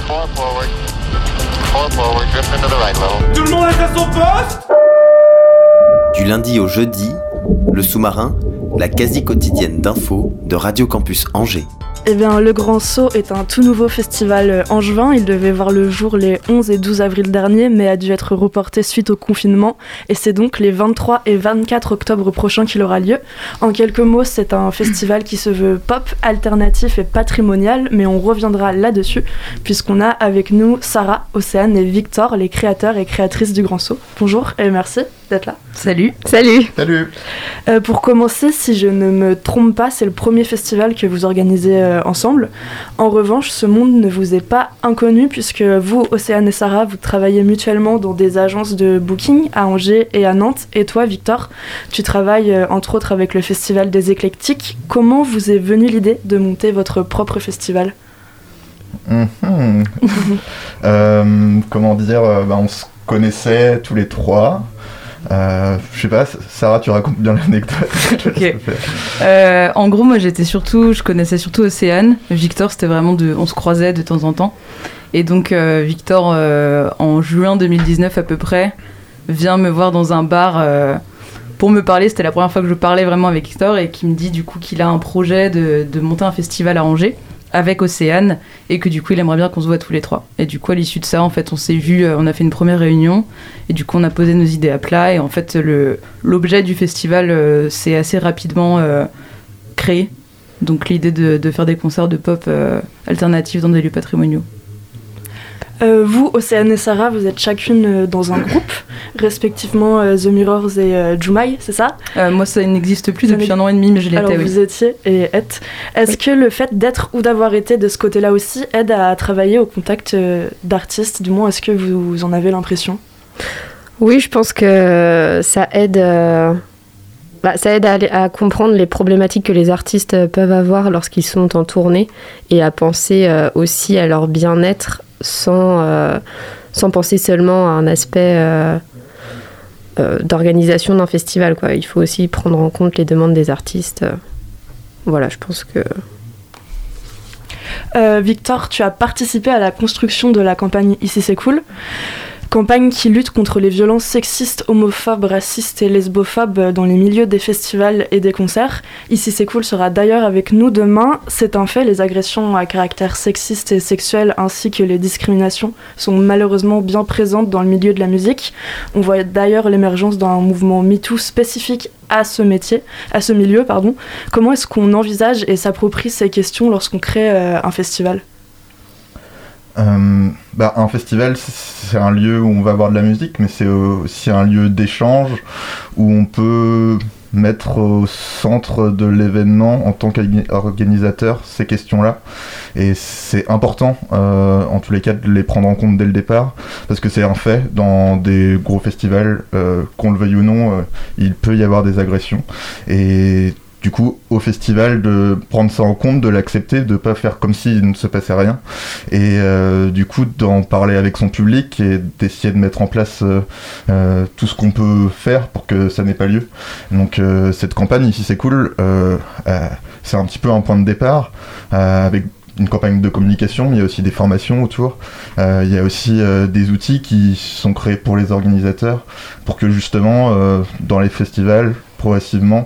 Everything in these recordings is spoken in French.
drift into the right level. Tout le monde est à son poste. Du lundi au jeudi, le sous-marin, la quasi quotidienne d'infos de Radio Campus Angers. Eh bien, le Grand Saut est un tout nouveau festival angevin. Il devait voir le jour les 11 et 12 avril dernier, mais a dû être reporté suite au confinement. Et c'est donc les 23 et 24 octobre prochains qu'il aura lieu. En quelques mots, c'est un festival qui se veut pop, alternatif et patrimonial, mais on reviendra là-dessus, puisqu'on a avec nous Sarah, Océane et Victor, les créateurs et créatrices du Grand Saut. Bonjour et merci d'être là. Salut. Pour commencer, si je ne me trompe pas, c'est le premier festival que vous organisez ensemble. En revanche, ce monde ne vous est pas inconnu puisque vous, Océane et Sarah, vous travaillez mutuellement dans des agences de booking à Angers et à Nantes. Et toi, Victor, tu travailles entre autres avec le Festival des Éclectiques. Comment vous est venue l'idée de monter votre propre festival ? Comment dire, on se connaissait tous les trois. Je sais pas, Sarah, tu racontes bien l'anecdote. Ok. En gros, moi, je connaissais surtout Océane. Victor, c'était vraiment on se croisait de temps en temps. Et donc, Victor, en juin 2019 à peu près, vient me voir dans un bar pour me parler. C'était la première fois que je parlais vraiment avec Victor et qui me dit du coup qu'il a un projet de monter un festival à Angers avec Océane et que du coup il aimerait bien qu'on se voit tous les trois. Et du coup à l'issue de ça, en fait, on s'est vus, on a fait une première réunion et du coup on a posé nos idées à plat et en fait l'objet du festival s'est assez rapidement créé. Donc l'idée de faire des concerts de pop alternatifs dans des lieux patrimoniaux. Vous, Océane et Sarah, vous êtes chacune dans un groupe, respectivement The Mirrors et Jumai, c'est ça ? Moi, ça n'existe plus depuis 1 an et demi, mais je l'étais, Alors, oui. vous étiez et êtes. Est-ce que le fait d'être ou d'avoir été de ce côté-là aussi aide à travailler au contact d'artistes ? Du moins, est-ce que vous en avez l'impression ? Oui, je pense que ça aide... ça aide à comprendre les problématiques que les artistes peuvent avoir lorsqu'ils sont en tournée et à penser aussi à leur bien-être sans penser seulement à un aspect d'organisation d'un festival, quoi. Il faut aussi prendre en compte les demandes des artistes. Voilà, je pense que... Victor, tu as participé à la construction de la campagne Ici c'est cool. Campagne qui lutte contre les violences sexistes, homophobes, racistes et lesbophobes dans les milieux des festivals et des concerts. Ici c'est cool sera d'ailleurs avec nous demain. C'est un fait, les agressions à caractère sexiste et sexuel ainsi que les discriminations sont malheureusement bien présentes dans le milieu de la musique. On voit d'ailleurs l'émergence d'un mouvement MeToo spécifique à ce milieu. Comment est-ce qu'on envisage et s'approprie ces questions lorsqu'on crée un festival ? Un festival, c'est un lieu où on va avoir de la musique, mais c'est aussi un lieu d'échange où on peut mettre au centre de l'événement en tant qu'organisateur ces questions-là. Et c'est important, en tous les cas, de les prendre en compte dès le départ, parce que c'est un fait, dans des gros festivals, qu'on le veuille ou non, il peut y avoir des agressions. Et du coup, au festival, de prendre ça en compte, de l'accepter, de pas faire comme s'il ne se passait rien, et du coup d'en parler avec son public et d'essayer de mettre en place tout ce qu'on peut faire pour que ça n'ait pas lieu. Donc cette campagne, Ici c'est cool, c'est un petit peu un point de départ, avec une campagne de communication, mais il y a aussi des formations autour. Il y a aussi des outils qui sont créés pour les organisateurs, pour que justement, dans les festivals, progressivement,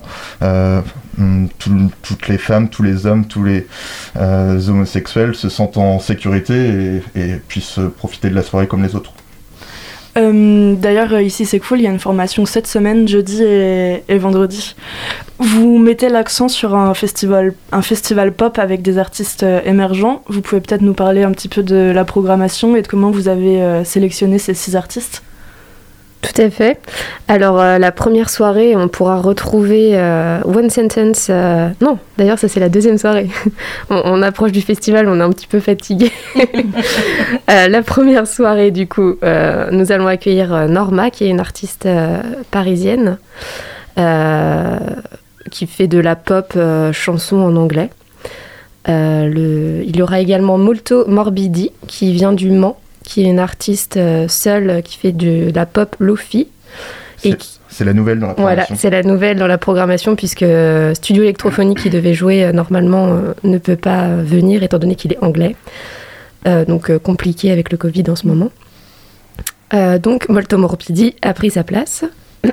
toutes les femmes, tous les hommes, tous les homosexuels se sentent en sécurité et puissent profiter de la soirée comme les autres. D'ailleurs, Ici c'est cool, il y a une formation cette semaine, jeudi et vendredi. Vous mettez l'accent sur un festival pop avec des artistes émergents. Vous pouvez peut-être nous parler un petit peu de la programmation et de comment vous avez sélectionné ces 6 artistes ? Tout à fait. Alors, la première soirée, on pourra retrouver One Sentence... Non, d'ailleurs, ça, c'est la deuxième soirée. on approche du festival, on est un petit peu fatigué. La première soirée, du coup, nous allons accueillir Norma, qui est une artiste parisienne, qui fait de la pop chanson en anglais. Il y aura également Molto Morbidi, qui vient du Mans, qui est une artiste seule qui fait de la pop lofi. C'est la nouvelle dans la programmation. Voilà, c'est la nouvelle dans la programmation puisque Studio Électrophonique qui devait jouer normalement ne peut pas venir étant donné qu'il est anglais. donc compliqué avec le Covid en ce moment. Donc Molto Morbidi a pris sa place.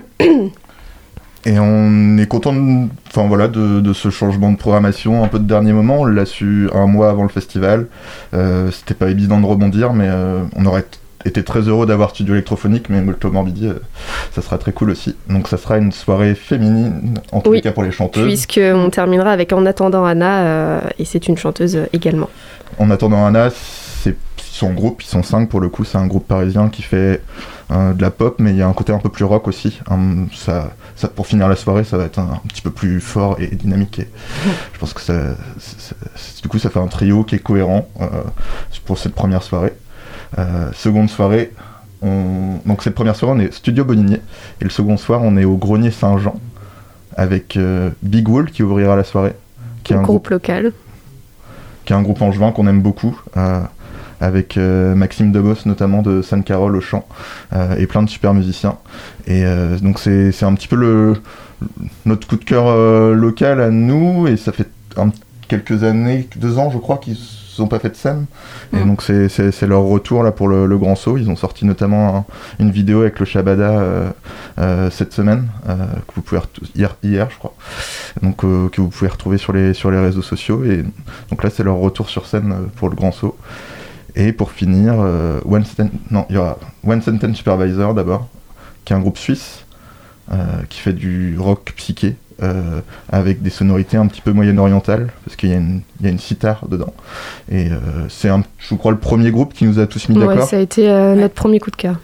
Et on est content de ce changement de programmation un peu de dernier moment. On l'a su un mois avant le festival. C'était pas évident de rebondir, mais on aurait été très heureux d'avoir Studio Électrophonique, mais Molto Morbidi, ça sera très cool aussi. Donc ça sera une soirée féminine, en tous les cas pour les chanteuses. Puisqu'on terminera avec En attendant Anna, et c'est une chanteuse également. En attendant Anna, c'est son groupe, ils sont 5 pour le coup, c'est un groupe parisien qui fait de la pop, mais il y a un côté un peu plus rock aussi. Ça, pour finir la soirée, ça va être un petit peu plus fort et dynamique. Et je pense que du coup, ça fait un trio qui est cohérent pour cette première soirée. Seconde soirée, donc cette première soirée, on est Studio Boninier, et le second soir, on est au Grenier Saint-Jean avec Big Wall qui ouvrira la soirée, qui est un groupe local, qui est un groupe angevin qu'on aime beaucoup. Avec Maxime Debos notamment de Sainte-Carole au chant et plein de super musiciens, et donc c'est un petit peu notre coup de cœur local à nous, et ça fait quelques années, 2 ans je crois, qu'ils n'ont pas fait de scène, et donc c'est leur retour là pour le Grand Saut. Ils ont sorti notamment une vidéo avec le Shabada cette semaine, que vous pouvez hier je crois, donc que vous pouvez retrouver sur les réseaux sociaux, et donc là c'est leur retour sur scène pour le Grand Saut. Et pour finir, il y aura One Sentence Supervisor d'abord, qui est un groupe suisse qui fait du rock psyché avec des sonorités un petit peu moyen-orientales, parce qu'il y a une sitar dedans. Et c'est, je crois, le premier groupe qui nous a tous mis d'accord. Ouais, ça a été notre premier coup de cœur.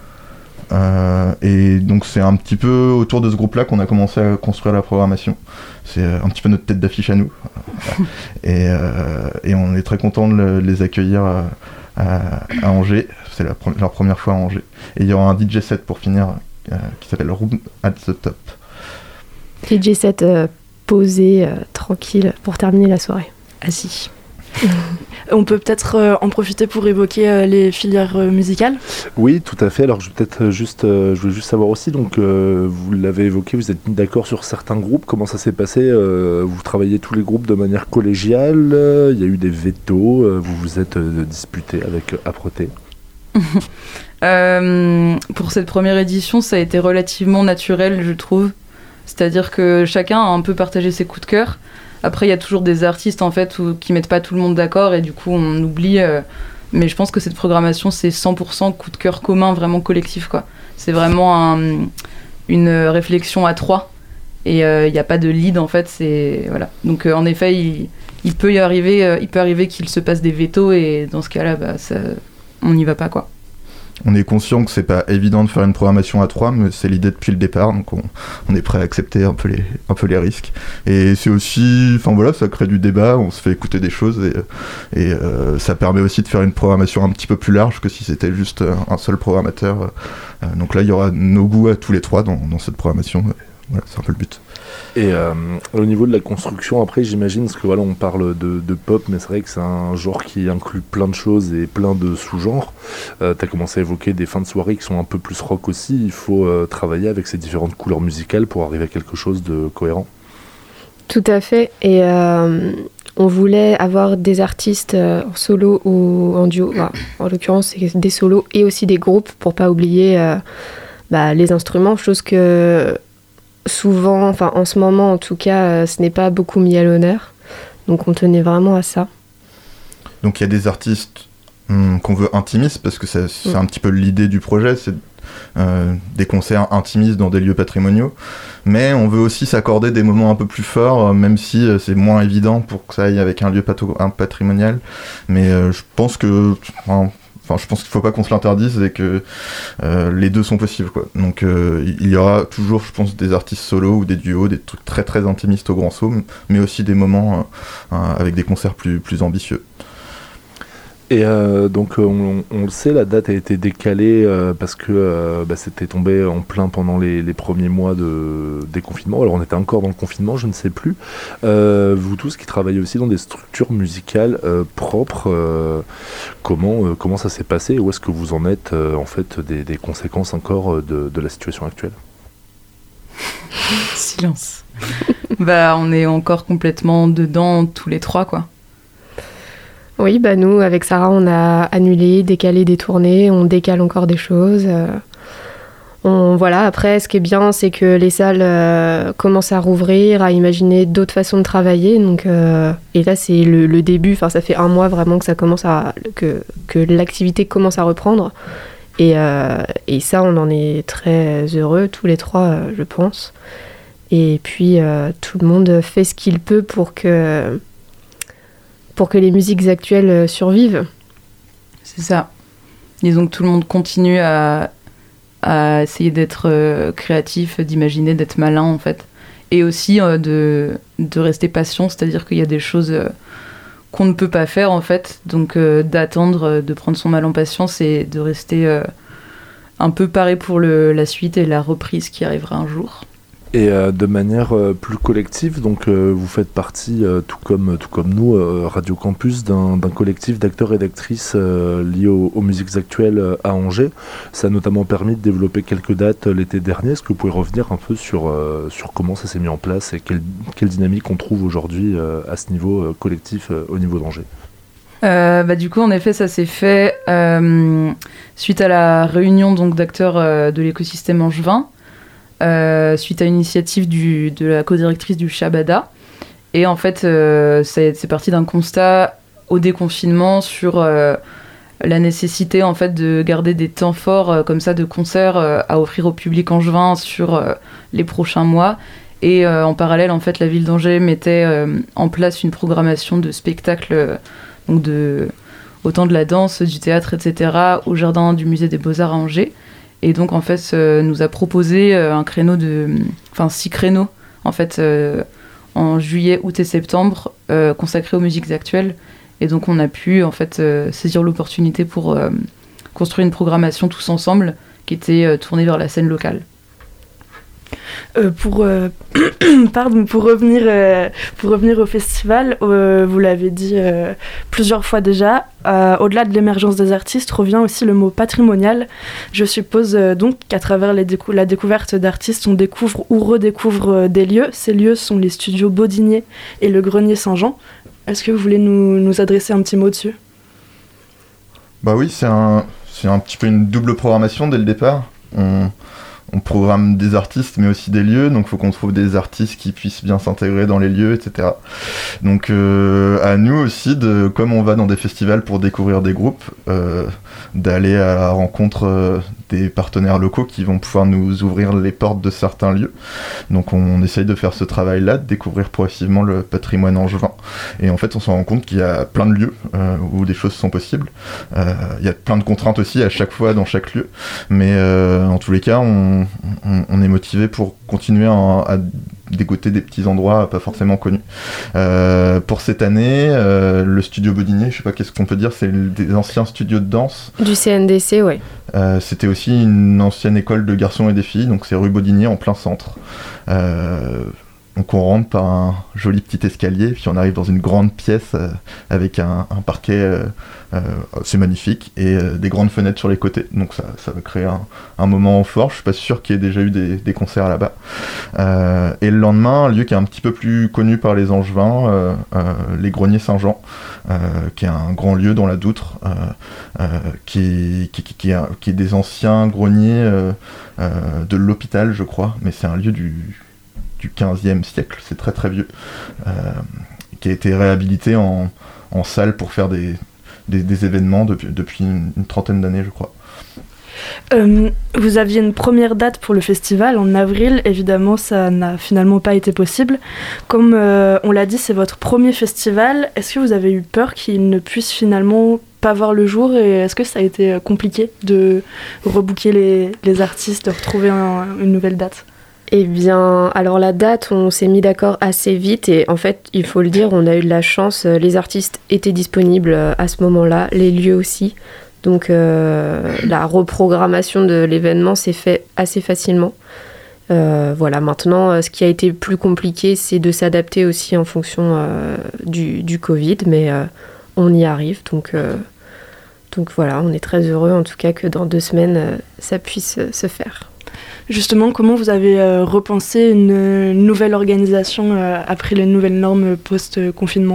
Et donc c'est un petit peu autour de ce groupe-là qu'on a commencé à construire la programmation. C'est un petit peu notre tête d'affiche à nous. Et on est très content de les accueillir à Angers. C'est leur première fois à Angers. Et il y aura un DJ set pour finir qui s'appelle Room at the Top. DJ set posé, tranquille, pour terminer la soirée. Assis. On peut peut-être en profiter pour évoquer les filières musicales. Oui, tout à fait. Alors je voulais juste savoir aussi, donc vous l'avez évoqué, vous êtes mis d'accord sur certains groupes. Comment ça s'est passé? Vous travaillez tous les groupes de manière collégiale? Il y a eu des vétos? Vous vous êtes disputés avec Âpreté? Pour cette première édition, ça a été relativement naturel, je trouve. C'est-à-dire que chacun a un peu partagé ses coups de cœur. Après, il y a toujours des artistes en fait qui mettent pas tout le monde d'accord, et du coup on oublie. Mais je pense que cette programmation, c'est 100% coup de cœur commun, vraiment collectif, quoi. C'est vraiment une réflexion à 3, et il n'y a pas de lead en fait. Voilà. Donc en effet, il peut arriver qu'il se passe des vétos, et dans ce cas-là, on n'y va pas, quoi. On est conscient que c'est pas évident de faire une programmation à 3, mais c'est l'idée depuis le départ, donc on est prêt à accepter un peu les risques. Et c'est aussi, ça crée du débat, on se fait écouter des choses, et ça permet aussi de faire une programmation un petit peu plus large que si c'était juste un seul programmateur. Donc là, il y aura nos goûts à tous les 3 dans cette programmation. Voilà, c'est un peu le but. Et au niveau de la construction, après, j'imagine, parce que voilà, on parle de pop, mais c'est vrai que c'est un genre qui inclut plein de choses et plein de sous-genres. Tu as commencé à évoquer des fins de soirée qui sont un peu plus rock aussi. Il faut travailler avec ces différentes couleurs musicales pour arriver à quelque chose de cohérent. Tout à fait. Et on voulait avoir des artistes en solo ou en duo. En l'occurrence, c'est des solos et aussi des groupes, pour pas oublier les instruments, chose que souvent, en ce moment en tout cas, ce n'est pas beaucoup mis à l'honneur. Donc on tenait vraiment à ça. Donc il y a des artistes qu'on veut intimistes, parce que c'est un petit peu l'idée du projet, c'est des concerts intimistes dans des lieux patrimoniaux. Mais on veut aussi s'accorder des moments un peu plus forts, même si c'est moins évident pour que ça aille avec un lieu patrimonial. Mais je pense que... je pense qu'il ne faut pas qu'on se l'interdise, et que les deux sont possibles, quoi. Donc il y aura toujours, je pense, des artistes solos ou des duos, des trucs très très intimistes au Grand Saut, mais aussi des moments avec des concerts plus ambitieux. Et donc on le sait, la date a été décalée parce que c'était tombé en plein pendant les premiers mois de déconfinement. Alors on était encore dans le confinement, je ne sais plus. Vous tous qui travaillez aussi dans des structures musicales propres, comment ça s'est passé? Où est-ce que vous en êtes en fait des conséquences encore de la situation actuelle? Silence. On est encore complètement dedans tous les 3, quoi. Oui, bah nous, avec Sarah, on a annulé, décalé des tournées, on décale encore des choses. Voilà. Après, ce qui est bien, c'est que les salles commencent à rouvrir, à imaginer d'autres façons de travailler. Donc, et là, c'est le début. Enfin, ça fait 1 mois vraiment que ça commence que l'activité commence à reprendre. Et ça, on en est très heureux, tous les 3, je pense. Et puis, tout le monde fait ce qu'il peut pour que les musiques actuelles survivent. C'est ça. Disons que tout le monde continue à essayer d'être créatif, d'imaginer, d'être malin en fait. Et aussi de rester patient, c'est-à-dire qu'il y a des choses qu'on ne peut pas faire en fait. Donc d'attendre, de prendre son mal en patience et de rester un peu paré pour la suite et la reprise qui arrivera un jour. Et de manière plus collective, donc vous faites partie, tout comme nous, Radio Campus, d'un collectif d'acteurs et d'actrices liés aux musiques actuelles à Angers. Ça a notamment permis de développer quelques dates l'été dernier. Est-ce que vous pouvez revenir un peu sur comment ça s'est mis en place et quelle dynamique on trouve aujourd'hui à ce niveau collectif au niveau d'Angers? Du coup, en effet, ça s'est fait suite à la réunion donc, d'acteurs de l'écosystème angevin. Suite à une initiative de la co-directrice du Shabada. Et en fait, c'est parti d'un constat au déconfinement sur la nécessité en fait, de garder des temps forts comme ça de concerts à offrir au public angevin sur les prochains mois. Et en parallèle, en fait, la ville d'Angers mettait en place une programmation de spectacles, donc autant de la danse, du théâtre, etc., au jardin du musée des Beaux-Arts à Angers. Et donc, en fait, nous a proposé 6 créneaux, en fait, en juillet, août et septembre, consacrés aux musiques actuelles. Et donc, on a pu, en fait, saisir l'opportunité pour construire une programmation tous ensemble qui était tournée vers la scène locale. Pour revenir au festival, vous l'avez dit plusieurs fois déjà, au-delà de l'émergence des artistes, revient aussi le mot patrimonial. Je suppose donc qu'à travers la découverte d'artistes, on découvre ou redécouvre des lieux. Ces lieux sont les studios Bodinier et le Grenier Saint-Jean. Est-ce que vous voulez nous adresser un petit mot dessus ? Bah oui, c'est un petit peu une double programmation dès le départ. On programme des artistes mais aussi des lieux, donc il faut qu'on trouve des artistes qui puissent bien s'intégrer dans les lieux, etc. Donc à nous aussi, comme on va dans des festivals pour découvrir des groupes, d'aller à la rencontre des partenaires locaux qui vont pouvoir nous ouvrir les portes de certains lieux. Donc on essaye de faire ce travail-là, de découvrir progressivement le patrimoine angevin. Et en fait on se rend compte qu'il y a plein de lieux où des choses sont possibles. Il y a plein de contraintes aussi à chaque fois dans chaque lieu. Mais en tous les cas, on est motivé pour continuer à dégoter des petits endroits pas forcément connus. Pour cette année, le studio Bodinier, je sais pas qu'est-ce qu'on peut dire, c'est des anciens studios de danse. Du CNDC, ouais. C'était aussi une ancienne école de garçons et des filles, donc c'est rue Bodinier en plein centre. Donc on rentre par un joli petit escalier, puis on arrive dans une grande pièce avec un parquet, c'est magnifique, et des grandes fenêtres sur les côtés. Donc ça va créer un moment fort. Je suis pas sûr qu'il y ait déjà eu des concerts là-bas. Et le lendemain, un lieu qui est un petit peu plus connu par les Angevins, les Greniers Saint-Jean, qui est un grand lieu dans la Doutre, qui est des anciens greniers de l'hôpital, je crois, mais c'est un lieu du 15e siècle, c'est très très vieux, qui a été réhabilité en salle pour faire des événements depuis une trentaine d'années, je crois. Vous aviez une première date pour le festival en avril, évidemment ça n'a finalement pas été possible. Comme on l'a dit, c'est votre premier festival. Est-ce que vous avez eu peur qu'il ne puisse finalement pas voir le jour, et est-ce que ça a été compliqué de rebooker les artistes, de retrouver une nouvelle date ? Eh bien, alors la date, on s'est mis d'accord assez vite et en fait, il faut le dire, on a eu de la chance. Les artistes étaient disponibles à ce moment-là, les lieux aussi. Donc la reprogrammation de l'événement s'est fait assez facilement. Voilà, maintenant, ce qui a été plus compliqué, c'est de s'adapter aussi en fonction du Covid, mais on y arrive. Donc voilà, on est très heureux en tout cas que dans 2 semaines, ça puisse se faire. Justement, comment vous avez repensé une nouvelle organisation après les nouvelles normes post-confinement ?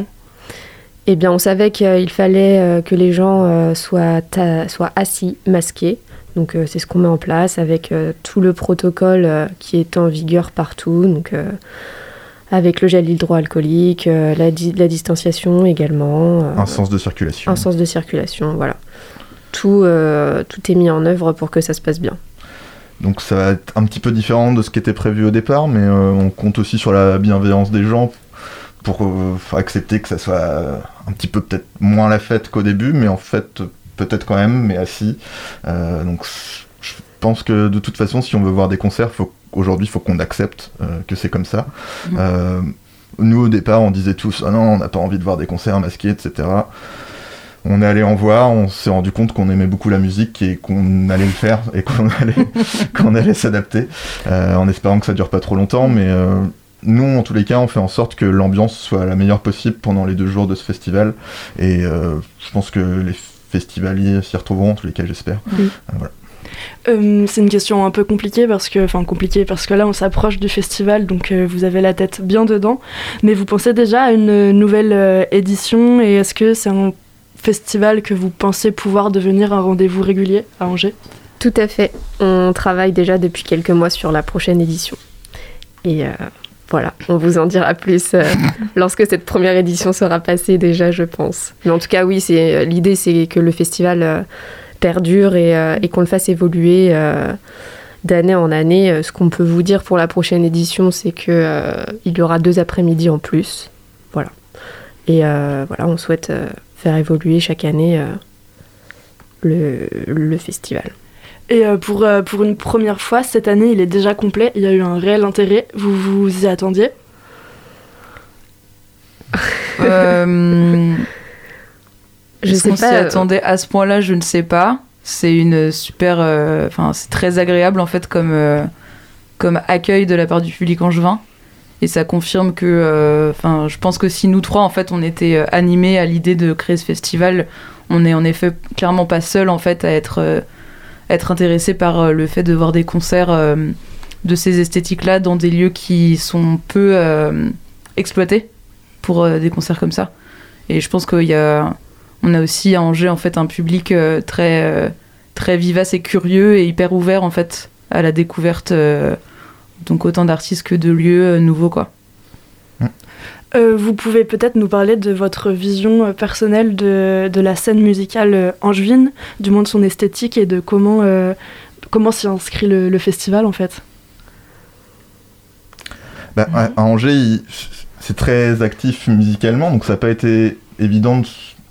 Eh bien, on savait qu'il fallait que les gens soient assis, masqués. Donc, c'est ce qu'on met en place avec tout le protocole qui est en vigueur partout. Donc, avec le gel hydroalcoolique, la distanciation également. Un sens de circulation. Un sens de circulation, voilà. Tout est mis en œuvre pour que ça se passe bien. Donc, ça va être un petit peu différent de ce qui était prévu au départ, mais on compte aussi sur la bienveillance des gens pour accepter que ça soit un petit peu peut-être moins la fête qu'au début, mais en fait peut-être quand même, mais assis. Donc je pense que de toute façon, si on veut voir des concerts, aujourd'hui il faut qu'on accepte que c'est comme ça. Nous au départ on disait tous « Ah non, on n'a pas envie de voir des concerts masqués, etc. » On est allé en voir, on s'est rendu compte qu'on aimait beaucoup la musique et qu'on allait le faire et qu'on allait s'adapter, en espérant que ça dure pas trop longtemps, mais nous, en tous les cas, on fait en sorte que l'ambiance soit la meilleure possible pendant les 2 jours de ce festival. Et je pense que les festivaliers s'y retrouveront, en tous les cas, j'espère. Oui. Voilà. C'est une question un peu compliquée parce que là, on s'approche du festival, donc vous avez la tête bien dedans. Mais vous pensez déjà à une nouvelle édition et est-ce que c'est un festival que vous pensez pouvoir devenir un rendez-vous régulier à Angers ? Tout à fait. On travaille déjà depuis quelques mois sur la prochaine édition. Et voilà, on vous en dira plus lorsque cette première édition sera passée déjà, je pense. Mais en tout cas, oui, l'idée, c'est que le festival perdure et qu'on le fasse évoluer d'année en année. Ce qu'on peut vous dire pour la prochaine édition, c'est qu'il y aura 2 après-midi en plus. Voilà. Et voilà, on souhaite faire évoluer chaque année le festival. Et pour une première fois, cette année, il est déjà complet. Il y a eu un réel intérêt. Vous vous y attendiez ? Je sais pas. S'y attendait à ce point-là, je ne sais pas. C'est une super... c'est très agréable, en fait, comme accueil de la part du public angevin. Et ça confirme que... je pense que si nous 3, en fait, on était animés à l'idée de créer ce festival, on n'est en effet clairement pas seuls, en fait, à être intéressé par le fait de voir des concerts de ces esthétiques-là dans des lieux qui sont peu exploités pour des concerts comme ça. Et je pense qu'on a aussi à Angers en fait un public très très vivace et curieux et hyper ouvert en fait à la découverte donc autant d'artistes que de lieux nouveaux quoi. Vous pouvez peut-être nous parler de votre vision personnelle de la scène musicale angevine, du moins de son esthétique et de comment s'y inscrit le festival en fait. À Angers, c'est très actif musicalement, donc ça n'a pas été évident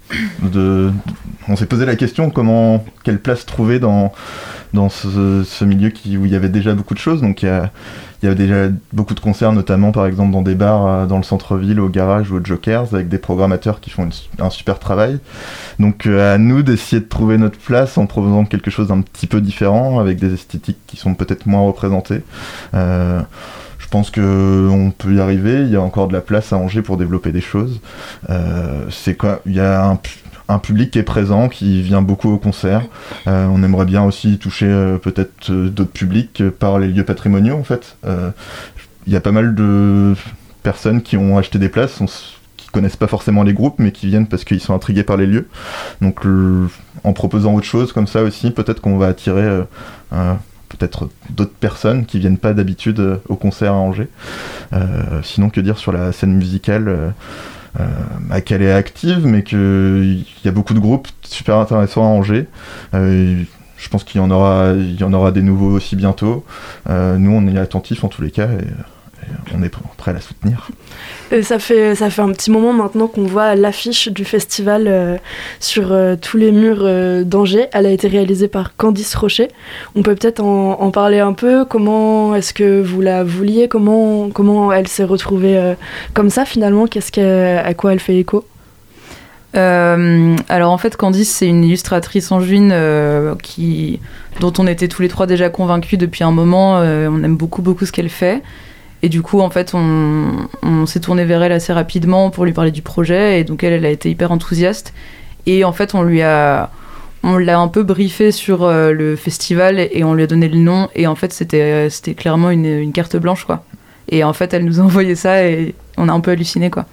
on s'est posé la question quelle place trouver dans ce milieu où il y avait déjà beaucoup de choses. Donc il y avait déjà beaucoup de concerts, notamment par exemple dans des bars dans le centre-ville, au Garage ou au Jokers, avec des programmateurs qui font un super travail. Donc à nous d'essayer de trouver notre place en proposant quelque chose d'un petit peu différent, avec des esthétiques qui sont peut-être moins représentées. Je pense qu'on peut y arriver, il y a encore de la place à Angers pour développer des choses. Il y a un public qui est présent, qui vient beaucoup au concert. On aimerait bien aussi toucher peut-être d'autres publics par les lieux patrimoniaux en fait. Il y a pas mal de personnes qui ont acheté des places, qui connaissent pas forcément les groupes, mais qui viennent parce qu'ils sont intrigués par les lieux. Donc en proposant autre chose comme ça aussi, peut-être qu'on va attirer peut-être d'autres personnes qui viennent pas d'habitude au concert à Angers. Sinon, que dire sur la scène musicale qu'elle est active, mais qu'il y a beaucoup de groupes super intéressants à Angers. Je pense qu'il y en aura des nouveaux aussi bientôt. Nous, on est attentifs en tous les cas et on est prêts à la soutenir. Ça fait un petit moment maintenant qu'on voit l'affiche du festival sur tous les murs d'Angers. Elle a été réalisée par Candice Rocher. On peut peut-être en parler un peu. Comment est-ce que vous la vouliez ? Comment elle s'est retrouvée comme ça finalement ? À quoi elle fait écho ? Alors en fait Candice c'est une illustratrice angevine dont on était tous les 3 déjà convaincus depuis un moment. On aime beaucoup ce qu'elle fait. Et du coup, en fait, on s'est tourné vers elle assez rapidement pour lui parler du projet. Et donc, elle a été hyper enthousiaste. Et en fait, on l'a un peu briefé sur le festival et on lui a donné le nom. Et en fait, c'était clairement une carte blanche, quoi. Et en fait, elle nous a envoyé ça et on a un peu halluciné, quoi.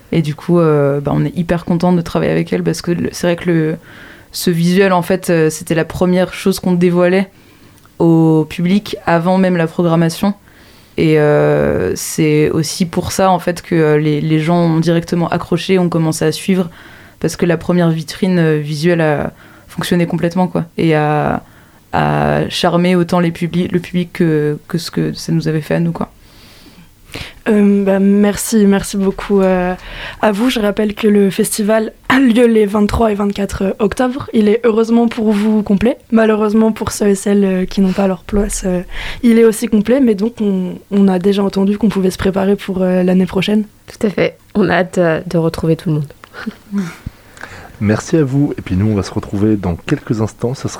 Et du coup, on est hyper content de travailler avec elle parce que c'est vrai que ce visuel, en fait, c'était la première chose qu'on dévoilait au public avant même la programmation. Et c'est aussi pour ça, en fait, que les gens ont directement accroché, ont commencé à suivre, parce que la première vitrine visuelle a fonctionné complètement, quoi, et a charmé autant le public que ce que ça nous avait fait à nous, quoi. Merci beaucoup à vous. Je rappelle que le festival a lieu les 23 et 24 octobre. Il est heureusement pour vous complet. Malheureusement pour ceux et celles qui n'ont pas leur place, il est aussi complet. Mais donc on a déjà entendu qu'on pouvait se préparer pour l'année prochaine. Tout à fait. On a hâte de retrouver tout le monde. Merci à vous. Et puis nous, on va se retrouver dans quelques instants. Ça sera